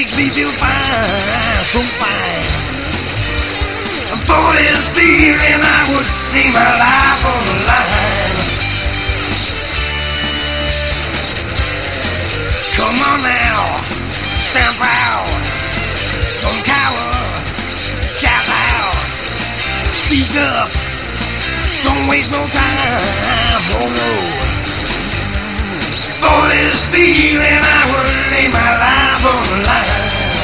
makes me feel fine, so fine. For this feeling I would lay my life on the line. Come on now, stand proud, don't cower, shout loud, speak up, don't waste no time, oh no. For this feeling I would lay my life on the line.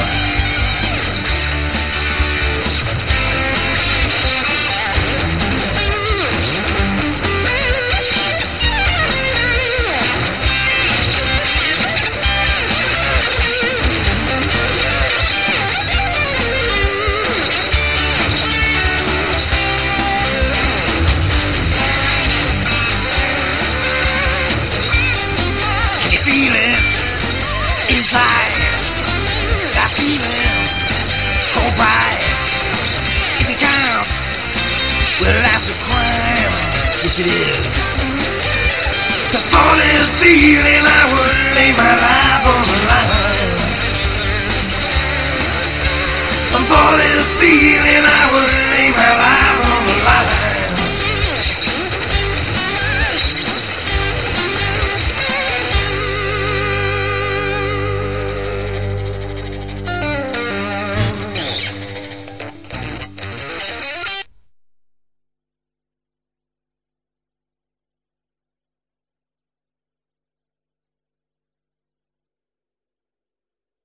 Feel it inside, that feeling, cold pride. If it counts, well that's a crime, yes it is. Cause for this feeling I would lay my life on the line. And for this feeling I